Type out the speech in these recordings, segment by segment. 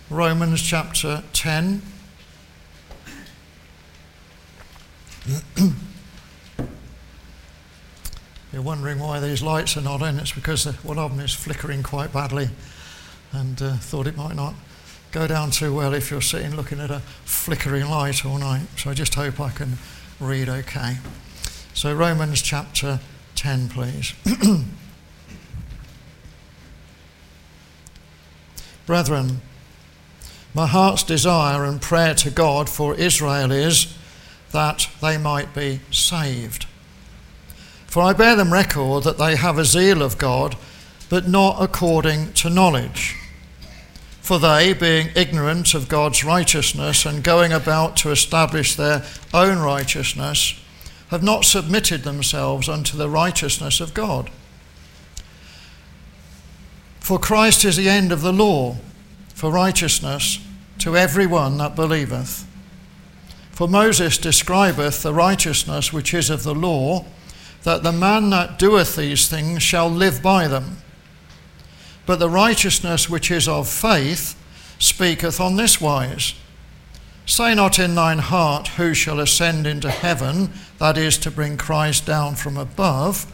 Romans chapter 10. You're wondering why these lights are not in. It's because one of them is flickering quite badly, and thought it might not go down too well if you're sitting looking at a flickering light all night. So I just hope I can read okay. So Romans chapter 10, please. Brethren, my heart's desire and prayer to God for Israel is that they might be saved. For I bear them record that they have a zeal of God, but not according to knowledge. For they, being ignorant of God's righteousness and going about to establish their own righteousness, have not submitted themselves unto the righteousness of God. For Christ is the end of the law, for righteousness to every one that believeth. For Moses describeth the righteousness which is of the law, that the man that doeth these things shall live by them. But the righteousness which is of faith speaketh on this wise: Say not in thine heart, who shall ascend into heaven, that is, to bring Christ down from above,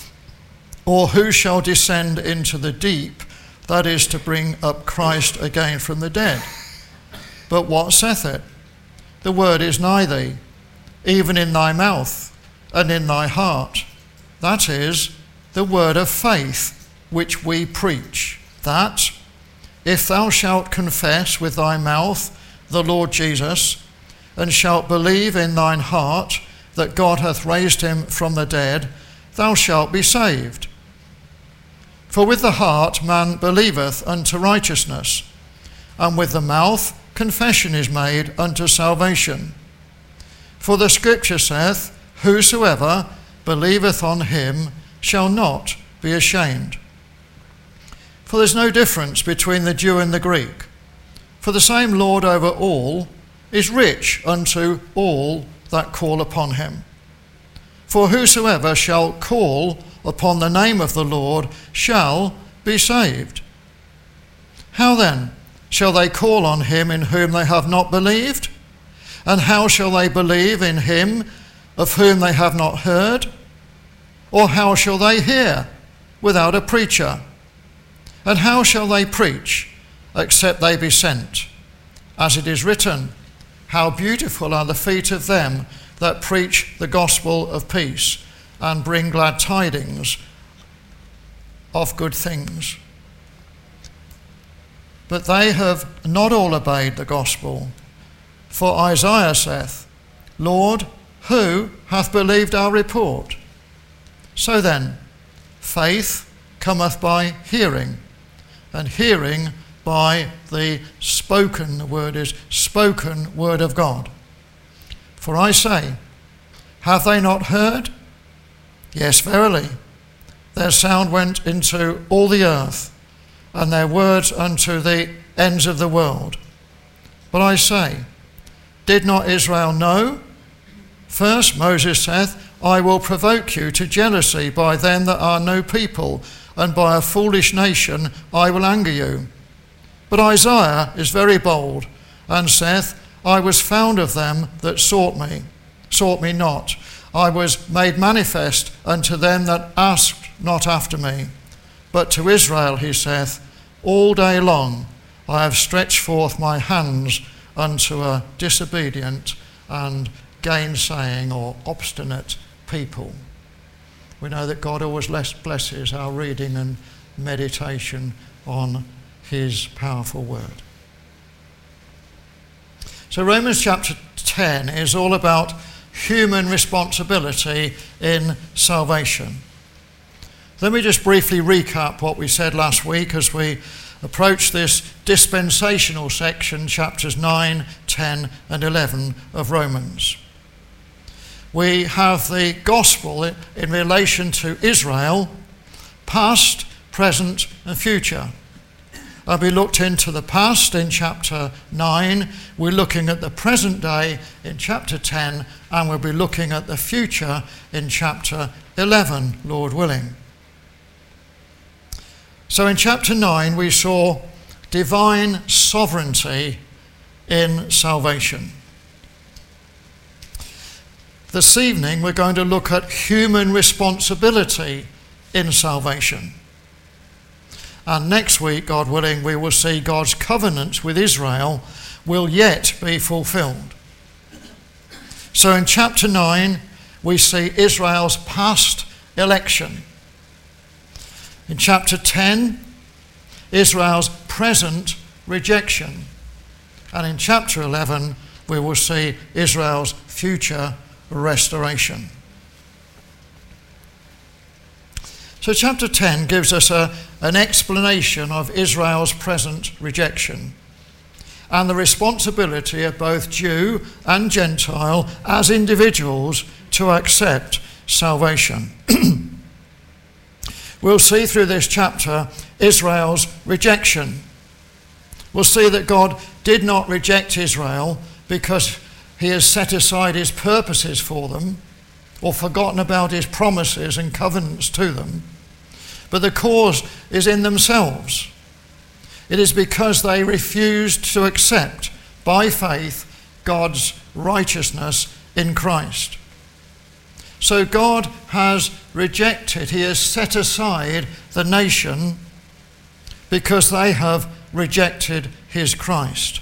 or who shall descend into the deep, that is, to bring up Christ again from the dead. But what saith it? The word is nigh thee, even in thy mouth and in thy heart. That is, the word of faith which we preach, that if thou shalt confess with thy mouth the Lord Jesus, and shalt believe in thine heart that God hath raised him from the dead, thou shalt be saved. For with the heart man believeth unto righteousness, and with the mouth confession is made unto salvation. For the scripture saith, Whosoever believeth on him shall not be ashamed. For there is no difference between the Jew and the Greek. For the same Lord over all is rich unto all that call upon him. For whosoever shall call upon the name of the Lord shall be saved. How then shall they call on him in whom they have not believed? And how shall they believe in him of whom they have not heard? Or how shall they hear without a preacher? And how shall they preach except they be sent? As it is written, How beautiful are the feet of them that preach the gospel of peace, and bring glad tidings of good things. But they have not all obeyed the gospel. For Isaiah saith, Lord, who hath believed our report? So then, faith cometh by hearing, and hearing by the spoken word of God. For I say, have they not heard? Yes, verily, their sound went into all the earth, and their words unto the ends of the world. But I say, did not Israel know? First Moses saith, I will provoke you to jealousy by them that are no people, and by a foolish nation I will anger you. But Isaiah is very bold, and saith, I was found of them that sought me not. I was made manifest unto them that asked not after me. But to Israel he saith, all day long I have stretched forth my hands unto a disobedient and gainsaying or obstinate people. We know that God always blesses our reading and meditation on his powerful word. So Romans chapter 10 is all about human responsibility in salvation. Let me just briefly recap what we said last week as we approach this dispensational section, chapters 9, 10 and 11 of Romans. We have the gospel in relation to Israel, past, present and future. We looked into the past in chapter 9, we're looking at the present day in chapter 10, and we'll be looking at the future in chapter 11, Lord willing. So in chapter 9 we saw divine sovereignty in salvation. This evening we're going to look at human responsibility in salvation. And next week, God willing, we will see God's covenant with Israel will yet be fulfilled. So in chapter 9, we see Israel's past election. In chapter 10, Israel's present rejection. And in chapter 11, we will see Israel's future restoration. So chapter 10 gives us an explanation of Israel's present rejection and the responsibility of both Jew and Gentile as individuals to accept salvation. We'll see through this chapter Israel's rejection. We'll see that God did not reject Israel because he has set aside his purposes for them or forgotten about his promises and covenants to them. But the cause is in themselves. It is because they refused to accept by faith God's righteousness in Christ. So God has rejected, he has set aside the nation because they have rejected his Christ.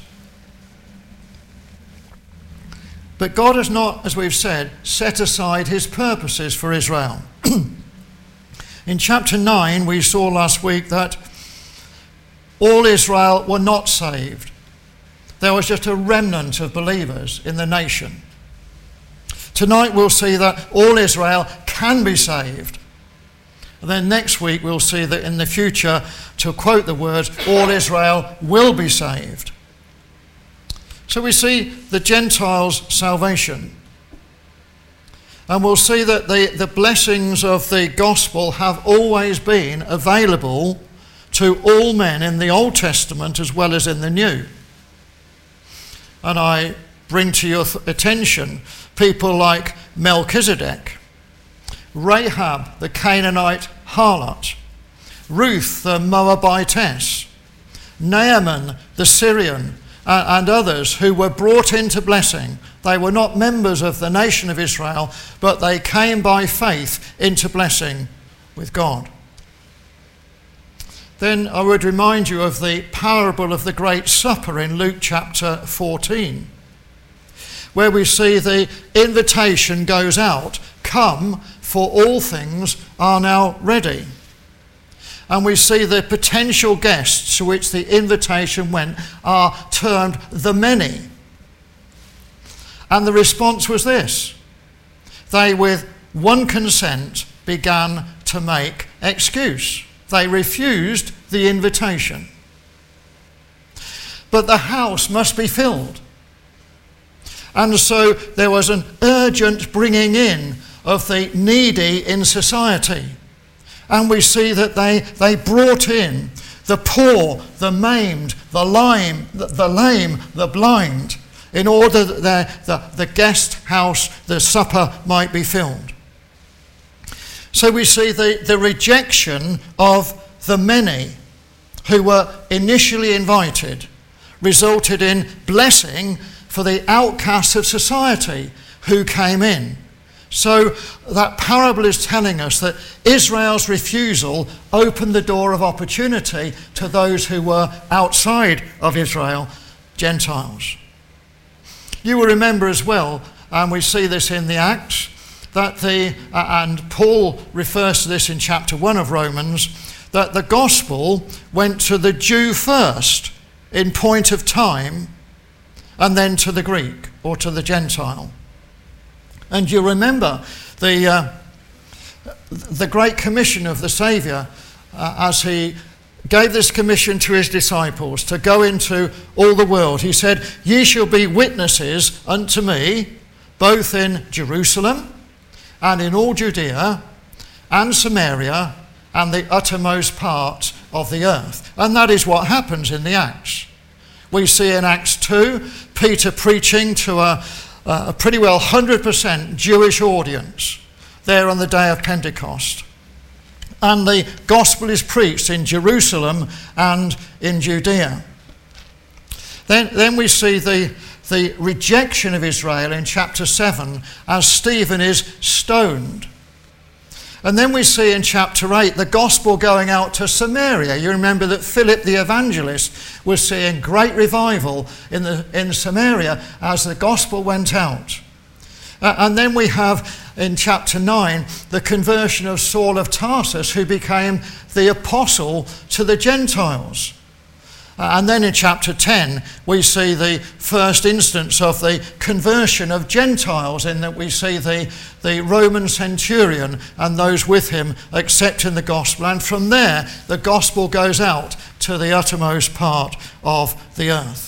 But God has not, as we've said, set aside his purposes for Israel. In chapter 9, we saw last week that all Israel were not saved. There was just a remnant of believers in the nation. Tonight we'll see that all Israel can be saved. And then next week we'll see that in the future, to quote the words, all Israel will be saved. So we see the Gentiles' salvation. And we'll see that the blessings of the gospel have always been available to all men in the Old Testament as well as in the New. And I bring to your attention people like Melchizedek, Rahab the Canaanite harlot, Ruth the Moabitess, Naaman the Syrian, and others who were brought into blessing. They were not members of the nation of Israel, but they came by faith into blessing with God. Then I would remind you of the parable of the Great Supper in Luke chapter 14, where we see the invitation goes out, "Come, for all things are now ready." And we see the potential guests to which the invitation went are termed the many. And the response was this: they with one consent began to make excuse. They refused the invitation. But the house must be filled. And so there was an urgent bringing in of the needy in society. And we see that they brought in the poor, the maimed, the lame, the blind, in order that the guest house, the supper might be filled. So we see the rejection of the many who were initially invited resulted in blessing for the outcasts of society who came in. So that parable is telling us that Israel's refusal opened the door of opportunity to those who were outside of Israel, Gentiles. You will remember as well, and we see this in the Acts, that and Paul refers to this in chapter 1 of Romans, that the gospel went to the Jew first in point of time, and then to the Greek or to the Gentile. And you remember the Great Commission of the Saviour as he gave this commission to his disciples to go into all the world. He said, "Ye shall be witnesses unto me, both in Jerusalem and in all Judea and Samaria and the uttermost parts of the earth." And that is what happens in the Acts. We see in Acts 2, Peter preaching to a pretty well 100% Jewish audience there on the day of Pentecost. And the gospel is preached in Jerusalem and in Judea. Then we see the rejection of Israel in chapter 7 as Stephen is stoned. And then we see in chapter 8 the gospel going out to Samaria. You remember that Philip the evangelist was seeing great revival in Samaria as the gospel went out. And then we have in chapter 9 the conversion of Saul of Tarsus, who became the apostle to the Gentiles. And then in chapter 10 we see the first instance of the conversion of Gentiles, in that we see the Roman centurion and those with him accepting the gospel. And from there the gospel goes out to the uttermost part of the earth.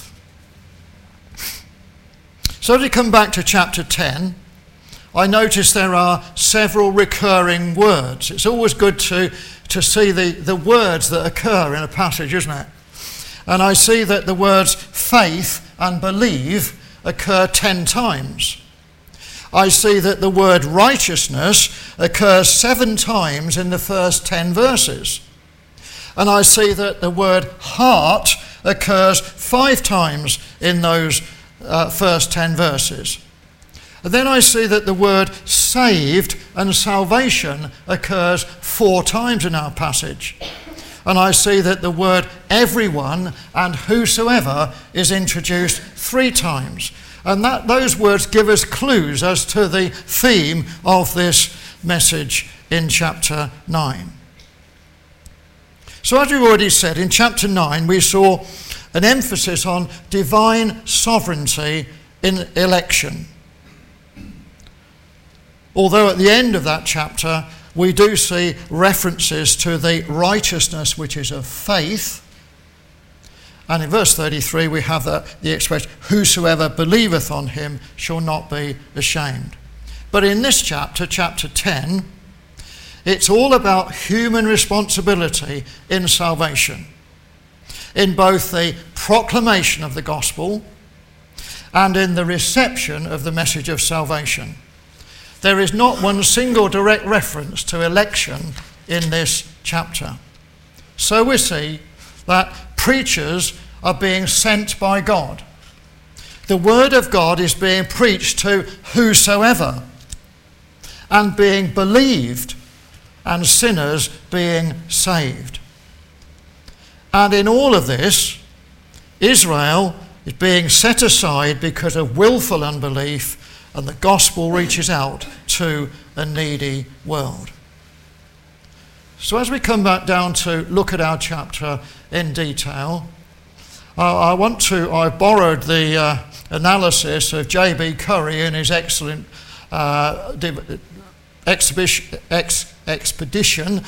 So as we come back to chapter 10, I notice there are several recurring words. It's always good to see the words that occur in a passage, isn't it? And I see that the words faith and believe occur 10 times. I see that the word righteousness occurs 7 times in the first 10 verses. And I see that the word heart occurs 5 times in those first 10 verses. And then I see that the word saved and salvation occurs 4 times in our passage. And I see that the word everyone and whosoever is introduced 3 times. And those words give us clues as to the theme of this message in chapter 9. So as we've already said, in chapter 9 we saw an emphasis on divine sovereignty in election. Although at the end of that chapter we do see references to the righteousness which is of faith. And in verse 33 we have the expression, whosoever believeth on him shall not be ashamed. But in this chapter, chapter 10, it's all about human responsibility in salvation, in both the proclamation of the gospel and in the reception of the message of salvation. There is not one single direct reference to election in this chapter. So we see that preachers are being sent by God. The word of God is being preached to whosoever and being believed, and sinners being saved. And in all of this, Israel is being set aside because of willful unbelief, and the gospel reaches out to a needy world. So as we come back down to look at our chapter in detail, I borrowed the analysis of J.B. Curry in his excellent exposition,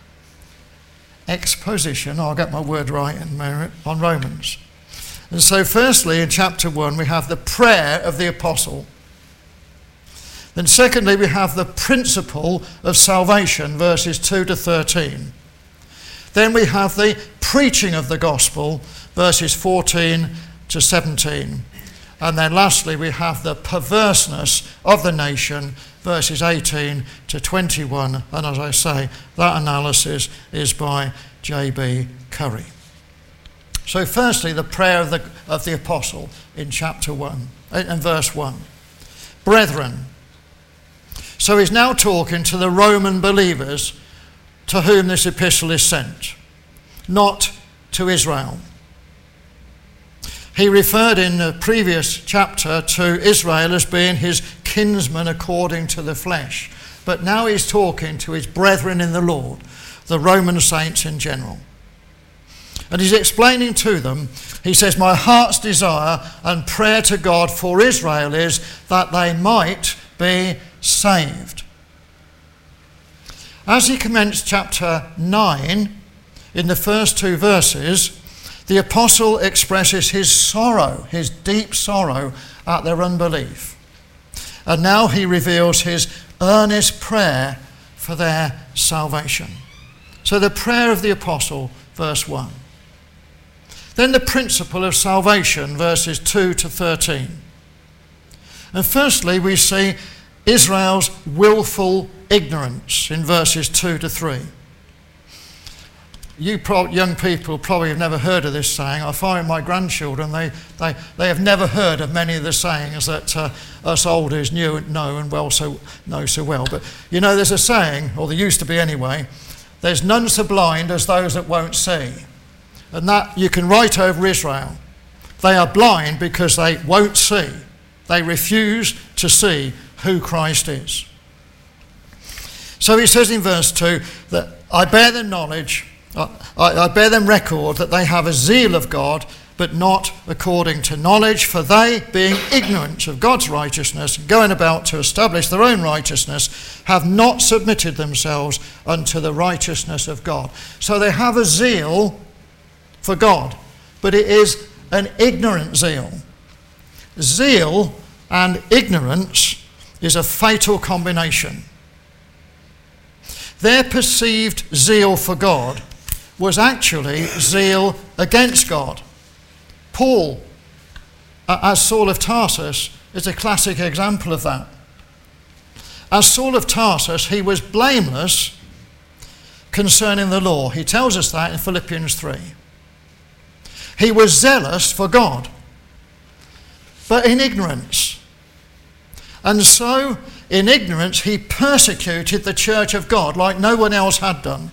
I'll get my word right in a minute, on Romans. And so firstly, in chapter 1, we have the prayer of the apostle. Then secondly, we have the principle of salvation, verses 2 to 13. Then we have the preaching of the gospel, verses 14 to 17. And then lastly, we have the perverseness of the nation, verses 18 to 21. And as I say, that analysis is by J.B. Curry. So firstly, the prayer of the apostle in chapter 1, in verse 1. Brethren. So he's now talking to the Roman believers to whom this epistle is sent, not to Israel. He referred in the previous chapter to Israel as being his kinsman according to the flesh. But now he's talking to his brethren in the Lord, the Roman saints in general. And he's explaining to them, he says, my heart's desire and prayer to God for Israel is that they might be saved. As he commenced chapter 9, in the first 2 verses, the apostle expresses his sorrow, his deep sorrow at their unbelief. And now he reveals his earnest prayer for their salvation. So the prayer of the apostle, verse 1. Then the principle of salvation, verses 2 to 13. And firstly, we see Israel's willful ignorance in verses 2 to 3. young people probably have never heard of this saying. I find my grandchildren, they have never heard of many of the sayings that us olders know and know so well. But you know, there's a saying, or there used to be anyway, there's none so blind as those that won't see. And that you can write over Israel. They are blind because they won't see. They refuse to see who Christ is. So he says in verse 2 that I bear them knowledge, I bear them record that they have a zeal of God, but not according to knowledge, for they, being ignorant of God's righteousness, going about to establish their own righteousness, have not submitted themselves unto the righteousness of God. So they have a zeal for God, but it is an ignorant zeal. Zeal and ignorance is a fatal combination. Their perceived zeal for God was actually zeal against God. Paul, as Saul of Tarsus, is a classic example of that. As Saul of Tarsus, he was blameless concerning the law. He tells us that in Philippians 3. He was zealous for God, but in ignorance. And so, in ignorance, he persecuted the church of God like no one else had done.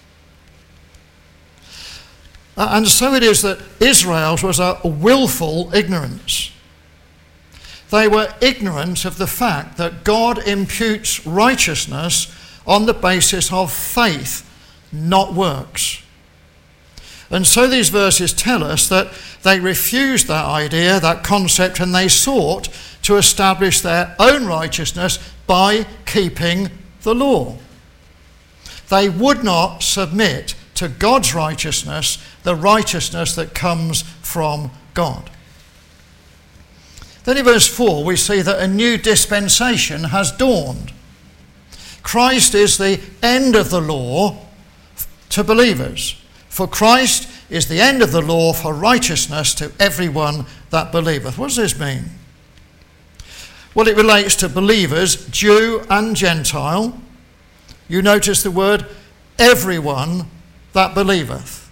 And so it is that Israel's was a willful ignorance. They were ignorant of the fact that God imputes righteousness on the basis of faith, not works. And so these verses tell us that they refused that idea, that concept, and they sought to establish their own righteousness by keeping the law. They would not submit to God's righteousness, the righteousness that comes from God. Then in verse 4 we see that a new dispensation has dawned. Christ is the end of the law to believers. For Christ is the end of the law for righteousness to everyone that believeth. What does this mean? Well, it relates to believers, Jew and Gentile. You notice the word everyone that believeth.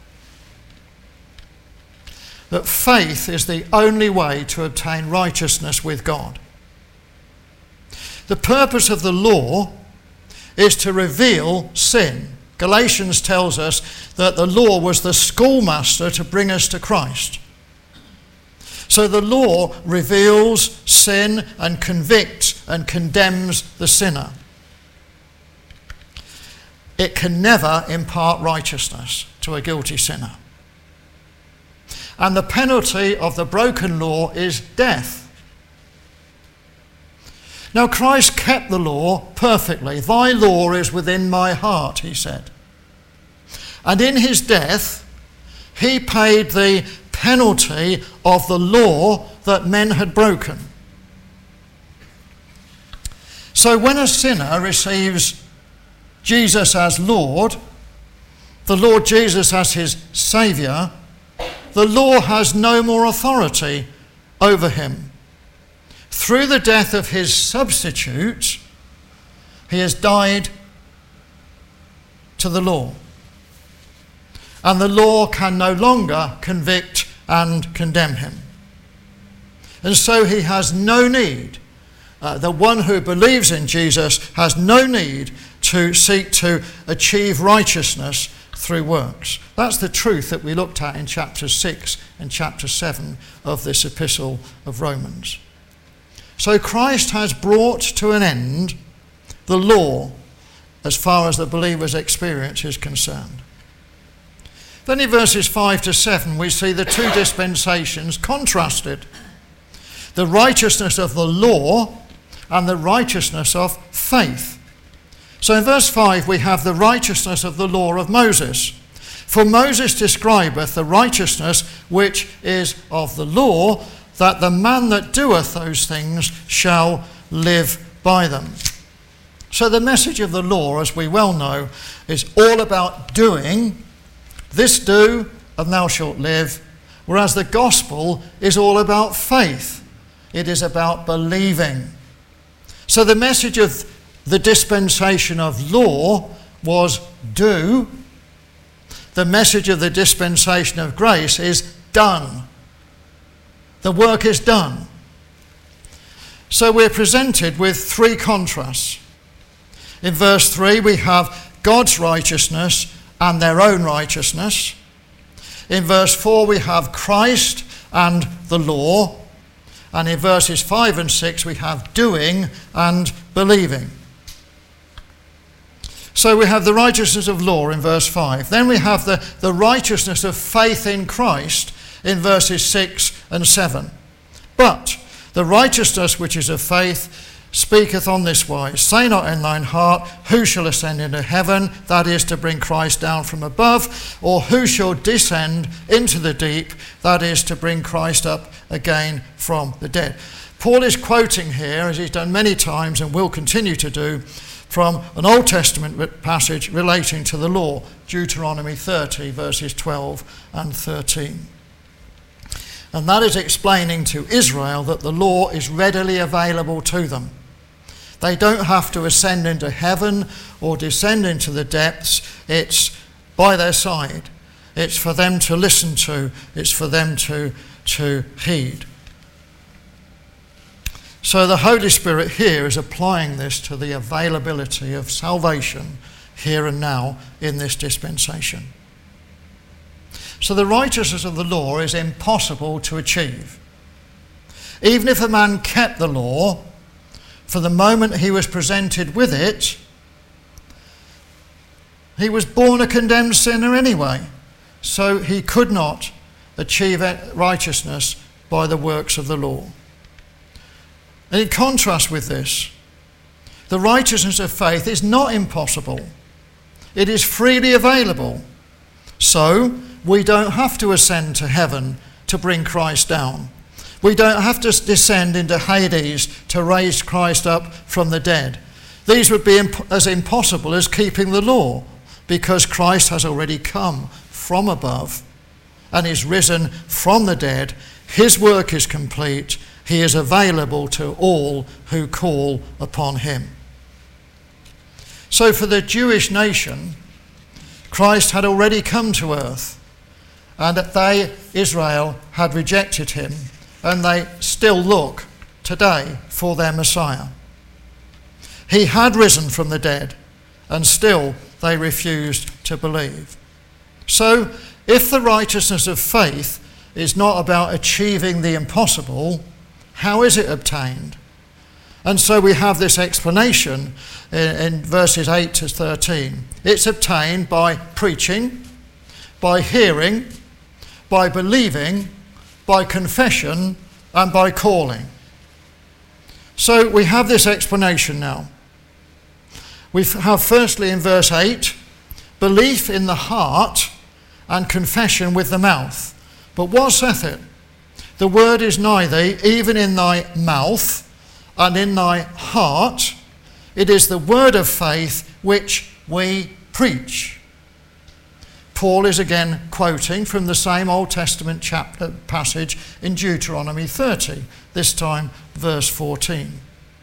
That faith is the only way to obtain righteousness with God. The purpose of the law is to reveal sin. Galatians tells us that the law was the schoolmaster to bring us to Christ. So the law reveals sin and convicts and condemns the sinner. It can never impart righteousness to a guilty sinner. And the penalty of the broken law is death. Now Christ kept the law perfectly. Thy law is within my heart, he said. And in his death, he paid the penalty of the law that men had broken. So when a sinner receives Jesus as Lord, the Lord Jesus as his Saviour, the law has no more authority over him. Through the death of his substitute, he has died to the law. And the law can no longer convict and condemn him. And so he has no need, the one who believes in Jesus has no need to seek to achieve righteousness through works. That's the truth that we looked at in chapter 6 and chapter 7 of this epistle of Romans. So Christ has brought to an end the law as far as the believer's experience is concerned. Then in verses 5 to 7 we see the two dispensations contrasted. The righteousness of the law and the righteousness of faith. So in verse 5 we have the righteousness of the law of Moses. For Moses describeth the righteousness which is of the law, that the man that doeth those things shall live by them. So the message of the law, as we well know, is all about doing. This do, and thou shalt live. Whereas the gospel is all about faith. It is about believing. So the message of the dispensation of law was do. the message of the dispensation of grace is done. The work is done. So we're presented with three contrasts. In verse 3 we have God's righteousness and their own righteousness. In verse 4 we have Christ and the law. And in verses 5 and 6 we have doing and believing. So we have the righteousness of law in verse 5. Then we have the righteousness of faith in Christ in verses 6 and 7. But the righteousness which is of faith speaketh on this wise, say not in thine heart, who shall ascend into heaven, that is to bring Christ down from above, or who shall descend into the deep, that is to bring Christ up again from the dead. Paul is quoting here, as he's done many times and will continue to do, from an Old Testament passage relating to the law, Deuteronomy 30 verses 12 and 13. And that is explaining to Israel that the law is readily available to them. They don't have to ascend into heaven or descend into the depths. It's by their side. It's for them to listen to. It's for them to heed. So the Holy Spirit here is applying this to the availability of salvation here and now in this dispensation. So the righteousness of the law is impossible to achieve. Even if a man kept the law, for the moment he was presented with it, he was born a condemned sinner anyway. So he could not achieve righteousness by the works of the law. And in contrast with this, the righteousness of faith is not impossible. It is freely available. So we don't have to ascend to heaven to bring Christ down. We don't have to descend into Hades to raise Christ up from the dead. These would be as impossible as keeping the law, because Christ has already come from above and is risen from the dead. His work is complete. He is available to all who call upon him. So for the Jewish nation, Christ had already come to earth, and they, Israel, had rejected him, and they still look today for their Messiah. He had risen from the dead, and still they refused to believe. So if the righteousness of faith is not about achieving the impossible, how is it obtained? And so we have this explanation in verses 8 to 13. It's obtained by preaching, by hearing, by believing, by confession, and by calling. So we have this explanation now. We have firstly in verse 8, belief in the heart and confession with the mouth. But what saith it? The word is nigh thee, even in thy mouth and in thy heart. It is the word of faith which we preach. Paul is again quoting from the same Old Testament passage in Deuteronomy 30, this time verse 14.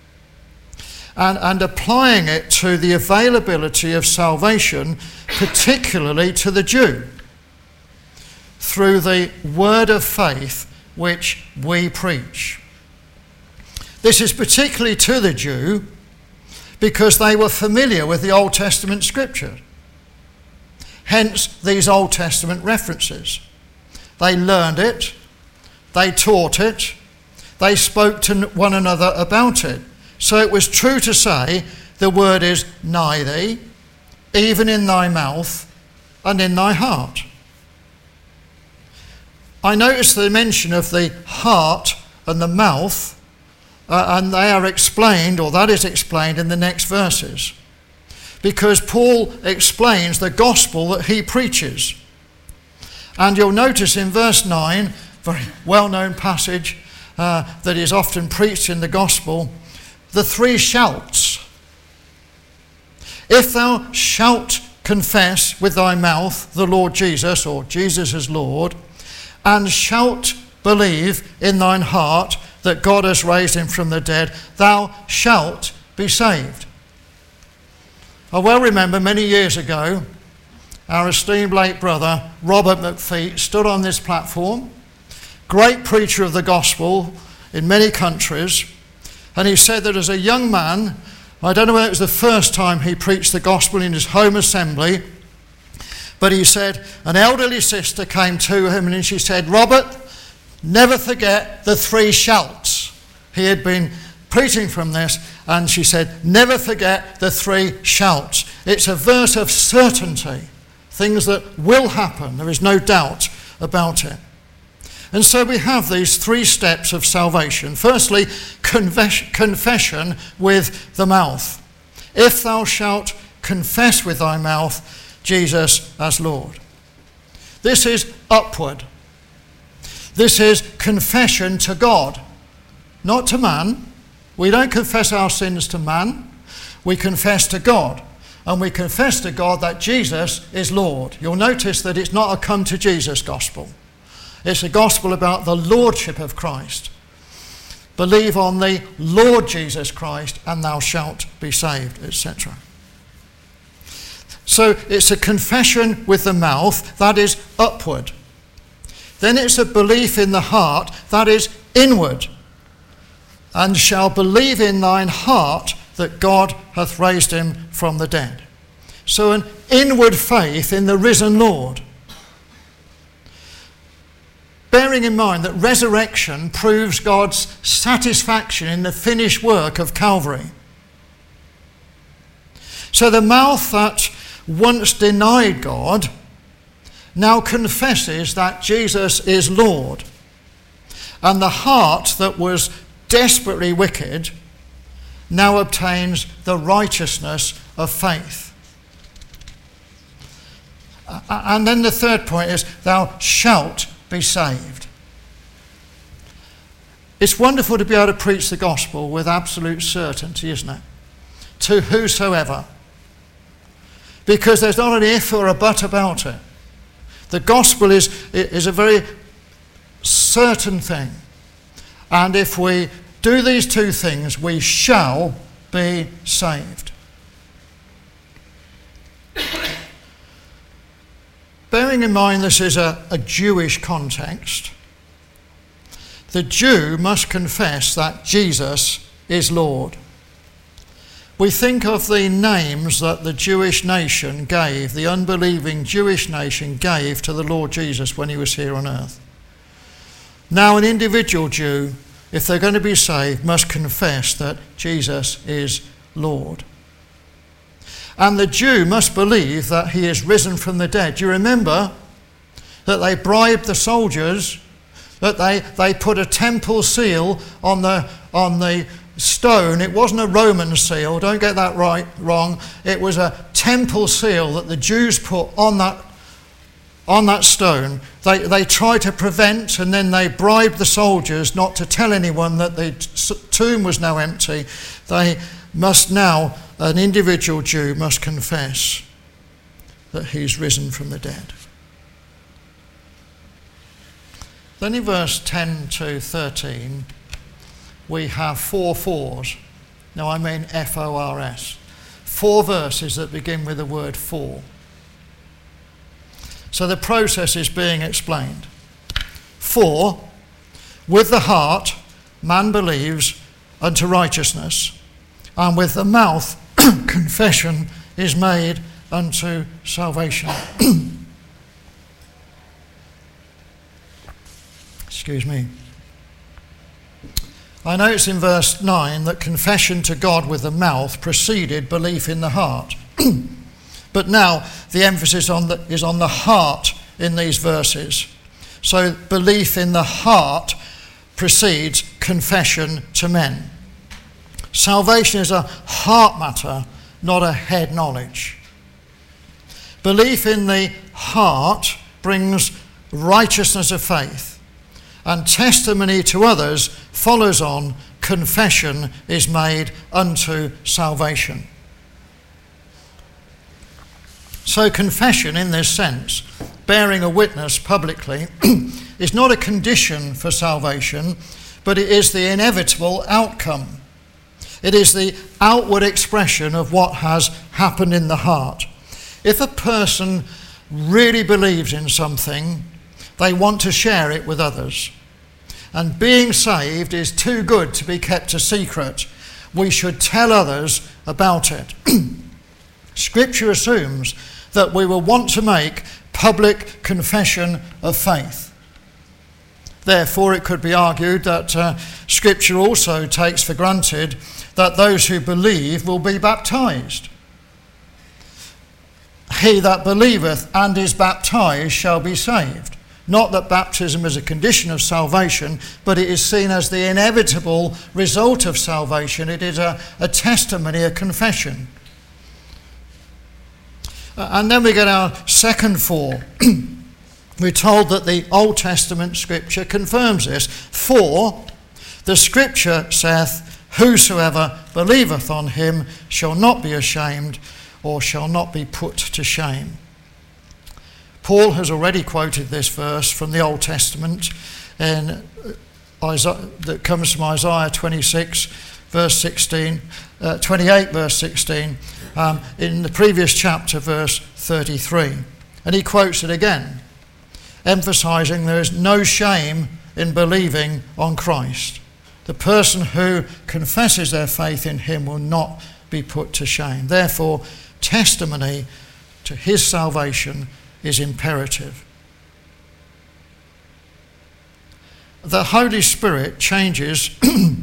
And applying it to the availability of salvation, particularly to the Jew, through the word of faith which we preach. This is particularly to the Jew because they were familiar with the Old Testament scripture. Hence these Old Testament references. They learned it, they taught it, they spoke to one another about it. So it was true to say, the word is nigh thee, even in thy mouth and in thy heart. I notice the mention of the heart and the mouth, and they are explained, or that is explained in the next verses, because Paul explains the gospel that he preaches. And you'll notice in verse 9, very well-known passage that is often preached in the gospel, the three shouts. If thou shalt confess with thy mouth the Lord Jesus, or Jesus is Lord, and shalt believe in thine heart that God has raised him from the dead, thou shalt be saved. I well remember many years ago, our esteemed late brother, Robert McFeet, stood on this platform, great preacher of the gospel in many countries, and he said that as a young man, I don't know whether it was the first time he preached the gospel in his home assembly, but he said an elderly sister came to him and she said, "Robert, never forget the 3 shouts." He had been preaching from this, and she said, "Never forget the 3 shouts." It's a verse of certainty, things that will happen. There is no doubt about it. And so we have these 3 steps of salvation. Firstly, confession with the mouth. If thou shalt confess with thy mouth Jesus as Lord. This is upward. This is confession to God, not to man. We don't confess our sins to man. We confess to God. And we confess to God that Jesus is Lord. You'll notice that it's not a come to Jesus gospel. It's a gospel about the lordship of Christ. Believe on the Lord Jesus Christ and thou shalt be saved, etc. So it's a confession with the mouth, that is upward. Then it's a belief in the heart, that is inward. And shall believe in thine heart that God hath raised him from the dead. So an inward faith in the risen Lord. Bearing in mind that resurrection proves God's satisfaction in the finished work of Calvary. So the mouth that once denied God now confesses that Jesus is Lord. And the heart that was desperately wicked now obtains the righteousness of faith. And then the third point is, thou shalt be saved. It's wonderful to be able to preach the gospel with absolute certainty, isn't it? To whosoever. Because there's not an if or a but about it. The gospel is a very certain thing. And if we do these 2 things, we shall be saved. Bearing in mind this is a Jewish context, the Jew must confess that Jesus is Lord. We think of the names that the Jewish nation gave, the unbelieving Jewish nation gave to the Lord Jesus when he was here on earth. Now an individual Jew, if they're going to be saved, must confess that Jesus is Lord. And the Jew must believe that he is risen from the dead. Do you remember that they bribed the soldiers, that they put a temple seal on the stone? It wasn't a Roman seal, don't get that wrong. It was a temple seal that the Jews put on that stone. They tried to prevent, and then they bribed the soldiers not to tell anyone that the tomb was now empty. An individual Jew must confess that he's risen from the dead. Then in verse 10 to 13, we have 4 fours. Now I mean F-O-R-S. 4 verses that begin with the word for. So the process is being explained. For, with the heart, man believes unto righteousness, and with the mouth, confession is made unto salvation. Excuse me. I notice in verse 9 that confession to God with the mouth preceded belief in the heart. But now the emphasis is on the heart in these verses. So belief in the heart precedes confession to men. Salvation is a heart matter, not a head knowledge. Belief in the heart brings righteousness of faith, and testimony to others follows on. Confession is made unto salvation. So confession, in this sense, bearing a witness publicly, is not a condition for salvation, but it is the inevitable outcome. It is the outward expression of what has happened in the heart. If a person really believes in something, they want to share it with others. And being saved is too good to be kept a secret. We should tell others about it. Scripture assumes that we will want to make public confession of faith. Therefore, it could be argued that Scripture also takes for granted that those who believe will be baptized. He that believeth and is baptized shall be saved. Not that baptism is a condition of salvation, but it is seen as the inevitable result of salvation. It is a testimony, a confession. And then we get our second for. We're told that the Old Testament Scripture confirms this. For the Scripture saith, whosoever believeth on him shall not be ashamed, or shall not be put to shame. Paul has already quoted this verse from the Old Testament in Isaiah, that comes from Isaiah 26 verse 16, 28 verse 16, in the previous chapter verse 33. And he quotes it again, emphasizing there is no shame in believing on Christ. The person who confesses their faith in him will not be put to shame. Therefore, testimony to his salvation is imperative. The Holy Spirit changes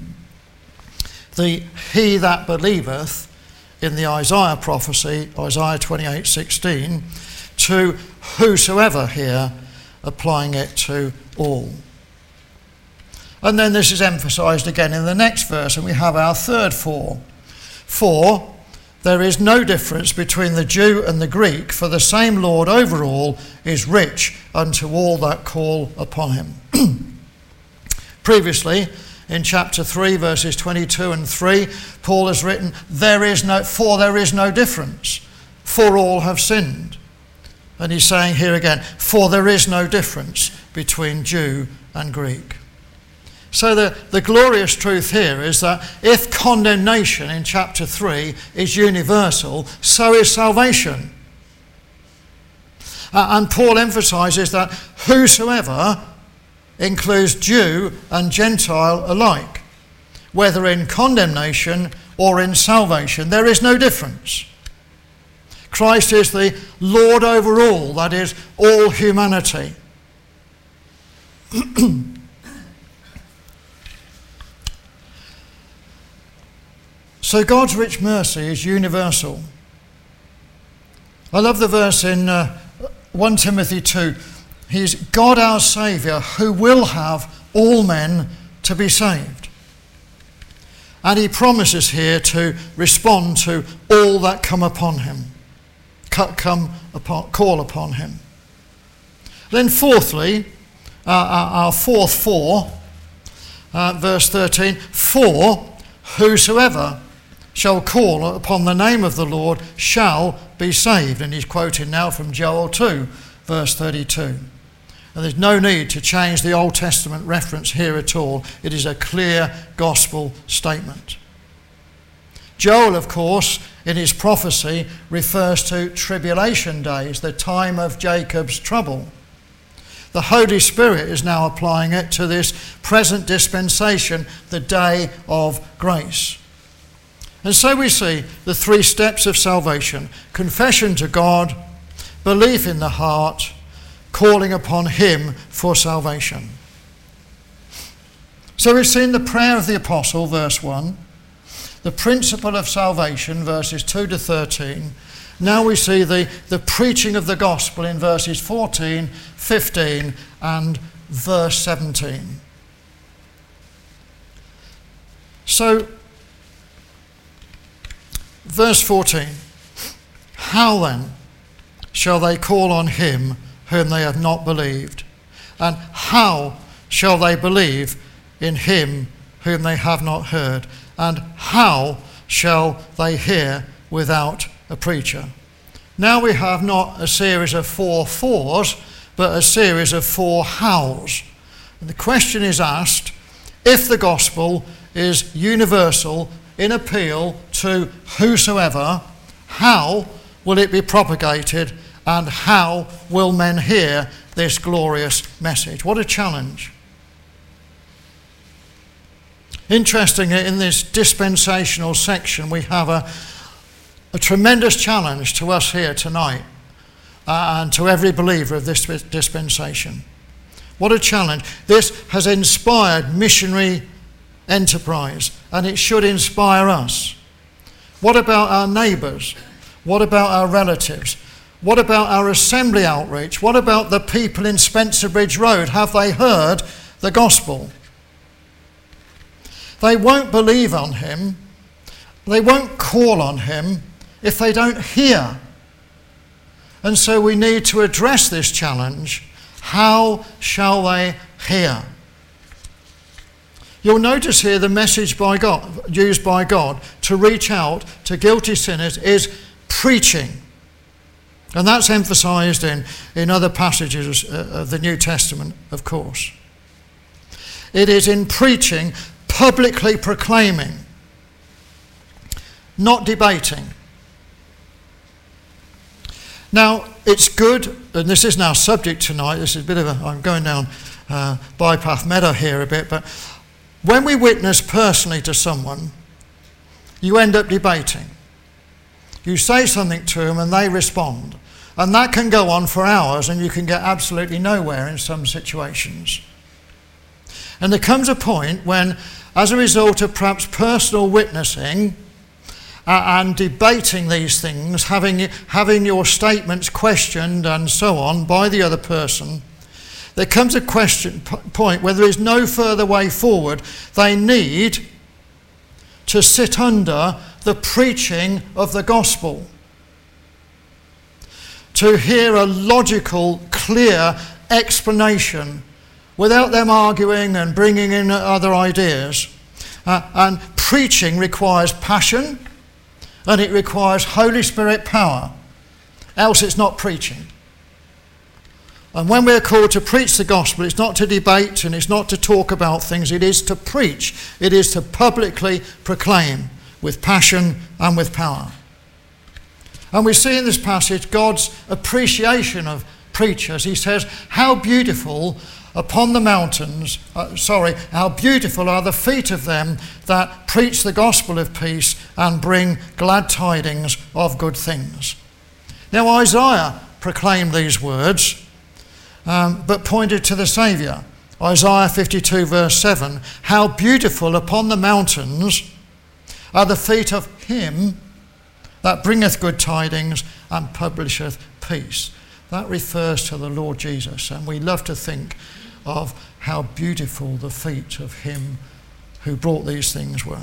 the he that believeth in the Isaiah prophecy, Isaiah 28:16, to whosoever here, applying it to all. And then this is emphasized again in the next verse, and we have our third for. For there is no difference between the Jew and the Greek, for the same Lord over all is rich unto all that call upon him. Previously, in chapter 3, verses 22 and 3, Paul has written, there is no difference, for all have sinned. And he's saying here again, for there is no difference between Jew and Greek. So the glorious truth here is that if condemnation in chapter 3 is universal, so is salvation. And Paul emphasizes that whosoever includes Jew and Gentile alike, whether in condemnation or in salvation. There is no difference. Christ is the Lord over all, that is, all humanity. So God's rich mercy is universal. I love the verse in 1 Timothy 2. He's God our Saviour, who will have all men to be saved. And he promises here to respond to all that come upon him, call upon him. Then fourthly, our fourth for, verse 13, for whosoever shall call upon the name of the Lord shall be saved. And he's quoting now from Joel 2, verse 32. And there's no need to change the Old Testament reference here at all. It is a clear gospel statement. Joel, of course, in his prophecy, refers to tribulation days, the time of Jacob's trouble. The Holy Spirit is now applying it to this present dispensation, the day of grace. And so we see the three steps of salvation: confession to God, belief in the heart, calling upon him for salvation. So we've seen the prayer of the apostle, verse 1, the principle of salvation, verses 2 to 13. Now we see the preaching of the gospel in verses 14, 15 and verse 17. So, verse 14, how then shall they call on him whom they have not believed? And how shall they believe in him whom they have not heard? And how shall they hear without a preacher? Now we have not a series of four fours, but a series of four hows. And the question is asked, if the gospel is universal in appeal to whosoever, how will it be propagated And how will men hear this glorious message? What a challenge. Interestingly, in this dispensational section, we have a tremendous challenge to us here tonight and to every believer of this dispensation. What a challenge. This has inspired missionary enterprise, and it should inspire us. What about our neighbours? What about our relatives? What about our assembly outreach? What about the people in Spencer Bridge Road? Have they heard the gospel? They won't believe on him, they won't call on him if they don't hear. And so we need to address this challenge. How shall they hear? You'll notice here the message by God, used by God to reach out to guilty sinners, is preaching. And that's emphasised in other passages of the New Testament, of course. It is in preaching, publicly proclaiming, not debating. Now, it's good, and this isn't our subject tonight, this is a bit of I'm going down bypath meadow here a bit, but when we witness personally to someone, you end up debating. You say something to them and they respond. And that can go on for hours and you can get absolutely nowhere in some situations. And there comes a point when, as a result of perhaps personal witnessing and debating these things, having your statements questioned and so on by the other person, there comes a point where there is no further way forward. They need to sit under the preaching of the gospel, to hear a logical, clear explanation without them arguing and bringing in other ideas. And preaching requires passion, and it requires Holy Spirit power, else it's not preaching. And when we're called to preach the gospel, it's not to debate and it's not to talk about things, it is to preach. It is to publicly proclaim with passion and with power. And we see in this passage God's appreciation of preachers. He says, how beautiful upon the mountains, how beautiful are the feet of them that preach the gospel of peace and bring glad tidings of good things. Now Isaiah proclaimed these words, but pointed to the Saviour. Isaiah 52 verse 7, how beautiful upon the mountains are the feet of him that bringeth good tidings and publisheth peace. That refers to the Lord Jesus, and we love to think of how beautiful the feet of him who brought these things were.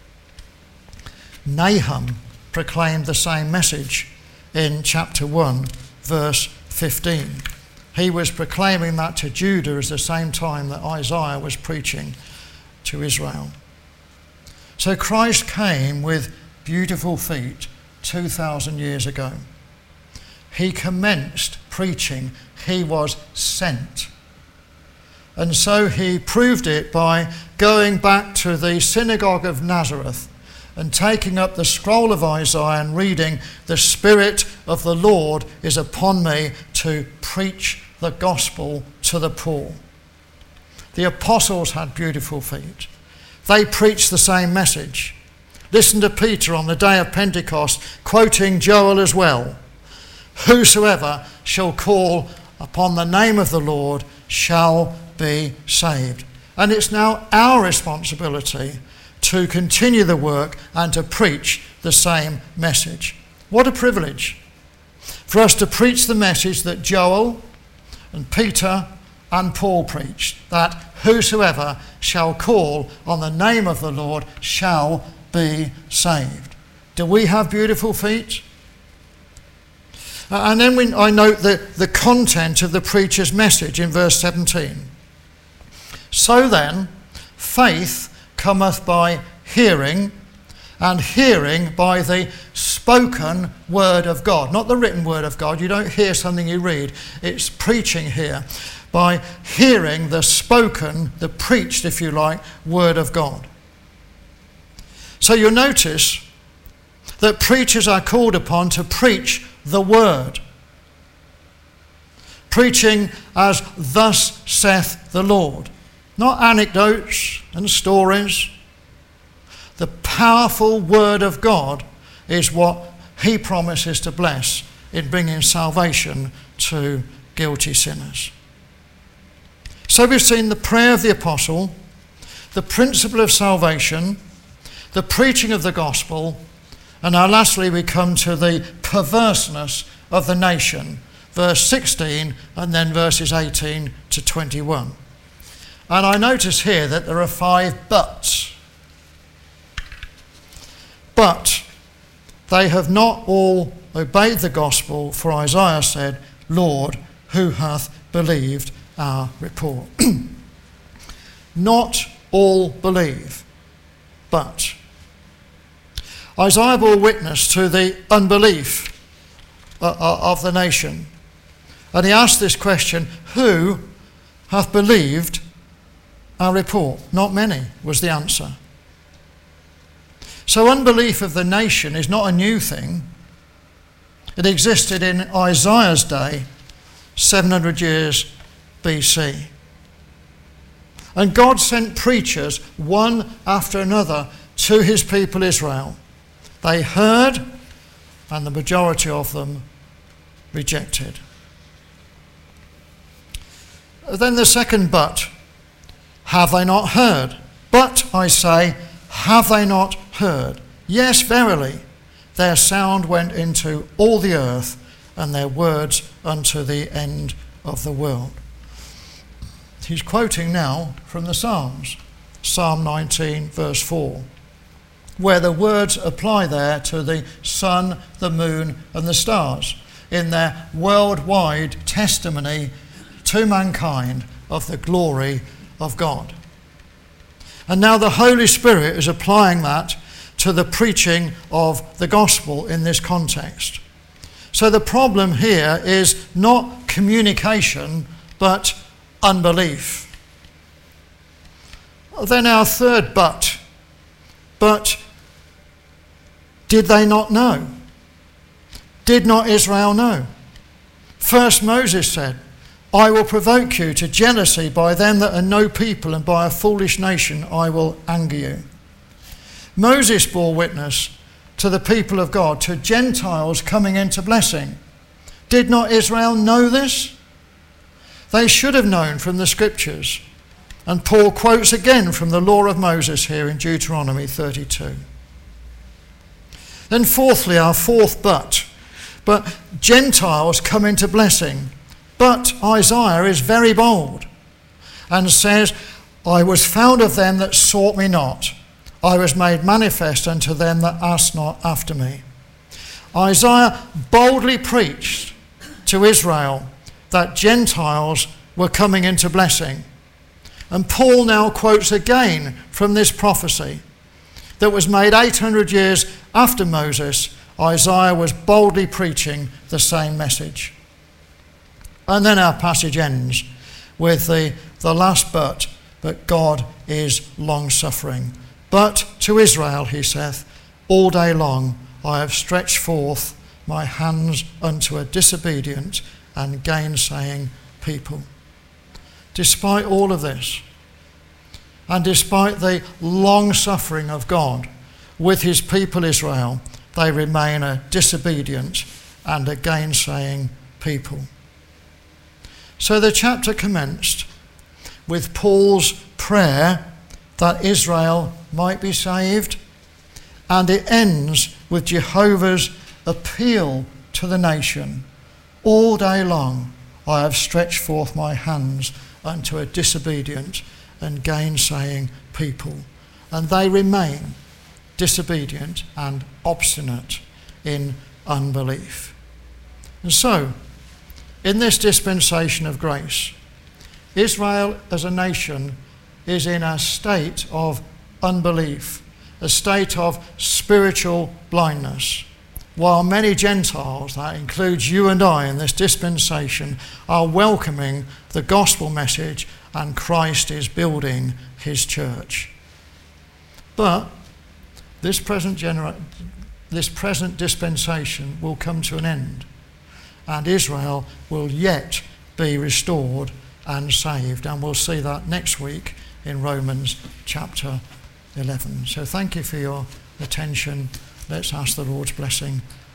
Nahum proclaimed the same message in chapter 1 verse 15. He was proclaiming that to Judah at the same time that Isaiah was preaching to Israel. So Christ came with beautiful feet 2,000 years ago. He commenced preaching. He was sent. And so he proved it by going back to the synagogue of Nazareth and taking up the scroll of Isaiah and reading, the Spirit of the Lord is upon me to preach the gospel to the poor. The apostles had beautiful feet. They preached the same message. Listen to Peter on the day of Pentecost, quoting Joel as well. Whosoever shall call upon the name of the Lord shall be saved. And it's now our responsibility to continue the work and to preach the same message. What a privilege for us to preach the message that Joel and Peter and Paul preached, that whosoever shall call on the name of the Lord shall be saved. Do we have beautiful feet? And then I note the content of the preacher's message in verse 17. So then, faith cometh by hearing, and hearing by the spoken word of God. Not the written word of God. You don't hear something you read. It's preaching here. By hearing the spoken, the preached, if you like, word of God. So you'll notice that preachers are called upon to preach the word. preaching as thus saith the Lord. Not anecdotes and stories. The powerful word of God is what he promises to bless in bringing salvation to guilty sinners. So we've seen the prayer of the apostle, the principle of salvation, the preaching of the gospel, and now lastly we come to the perverseness of the nation, verse 16 and then verses 18 to 21. And I notice here that there are 5 buts. But they have not all obeyed the gospel, for Isaiah said, Lord, who hath believed our report? Not all believe, but Isaiah bore witness to the unbelief of the nation. And he asked this question, who hath believed our report? Not many was the answer. So unbelief of the nation is not a new thing. It existed in Isaiah's day, 700 years BC. And God sent preachers one after another to his people Israel. They heard, and the majority of them rejected. Then the second but, have they not heard? But, I say, have they not heard? Yes, verily, their sound went into all the earth, and their words unto the end of the world. He's quoting now from the Psalms, Psalm 19, verse 4, where the words apply there to the sun, the moon, and the stars in their worldwide testimony to mankind of the glory of God. And now the Holy Spirit is applying that to the preaching of the gospel in this context. So the problem here is not communication, but unbelief. Then our third but did they not know? Did not Israel know? First Moses said, I will provoke you to jealousy by them that are no people, and by a foolish nation I will anger you. Moses bore witness to the people of God, to Gentiles coming into blessing. Did not Israel know this? They should have known from the scriptures. And Paul quotes again from the law of Moses here in Deuteronomy 32. Then fourthly, our fourth but Gentiles come into blessing. But Isaiah is very bold and says, I was found of them that sought me not. I was made manifest unto them that asked not after me. Isaiah boldly preached to Israel that Gentiles were coming into blessing. And Paul now quotes again from this prophecy that was made 800 years after Moses. Isaiah was boldly preaching the same message. And then our passage ends with the last but God is long-suffering. But to Israel, he saith, all day long I have stretched forth my hands unto a disobedient and gainsaying people. Despite all of this, and despite the long-suffering of God with his people Israel, they remain a disobedient and a gainsaying people. So the chapter commenced with Paul's prayer that Israel might be saved, and it ends with Jehovah's appeal to the nation. All day long I have stretched forth my hands unto a disobedient and gainsaying people, and they remain disobedient and obstinate in unbelief. And so, in this dispensation of grace, Israel as a nation is in a state of unbelief, a state of spiritual blindness, while many Gentiles, that includes you and I in this dispensation, are welcoming the gospel message, and Christ is building his church. But this present dispensation will come to an end, and Israel will yet be restored and saved. And we'll see that next week in Romans chapter 11. So thank you for your attention. Let's ask the Lord's blessing